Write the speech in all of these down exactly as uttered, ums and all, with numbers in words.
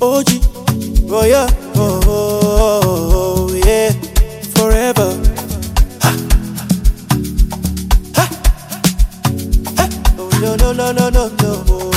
O G, oh yeah, oh, oh, oh yeah, forever. Ha. Ha. Ha. Oh no no no no no no.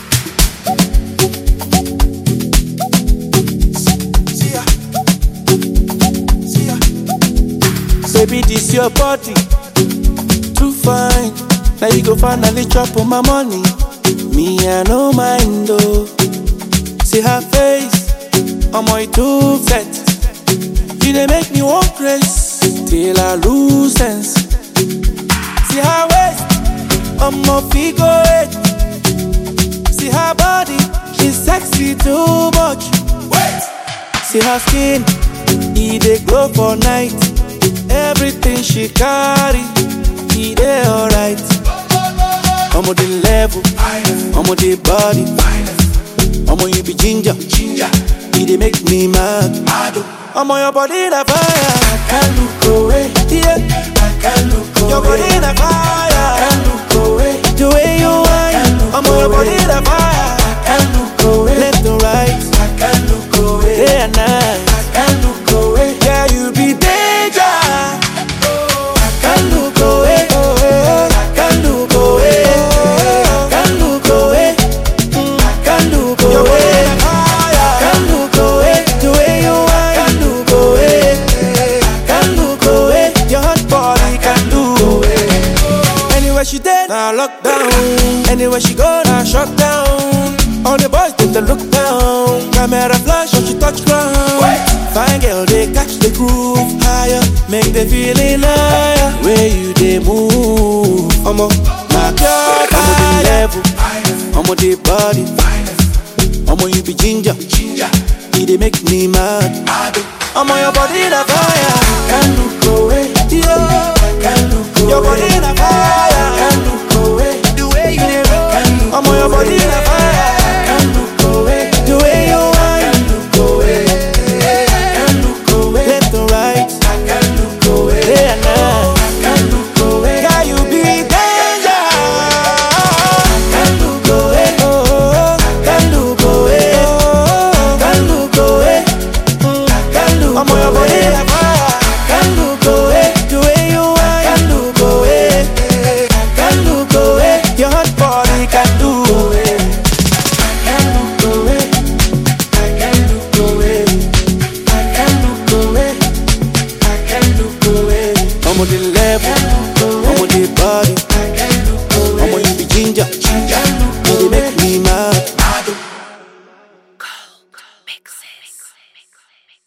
See ya, see ya. Baby, this your body, too fine. Now you go finally chop on my money. Me, I no mind though. See her face, I'm on two set. You dey make me want grace till I lose sense. See her waist, I'm on figure eight. See her body, she's sexy too much. Wait. See her skin, it dey glow for night. Everything she carry, it dey alright. I'm on the level, I'm on the body. I'm on you be ginger, ginger. It dey make me mad, mad. I'm on your body the fire. I can't look away, yeah. I can't look away. Your body the fire. I can't look away. The way you whine, I'm on your body the fire. I can't look away. Left and right, I can't look away. Day and night, I can't look away. Yeah, you be danger. I can't look away. I can't look away. I can't look away. I can't look away. She dead, now lockdown. Anywhere she go, now shut down. All the boys take the look down. Camera flash, when she touch ground. Wait. Fine girl, they catch the groove. Higher, make the feeling higher. Where you they move? I'm on my God, I'm on the level. I'm on the body. I'm on you be ginger. Ginger. It they make me mad. I'm on your body, the fire. I can't look away. Yeah. I can't look away. Your body.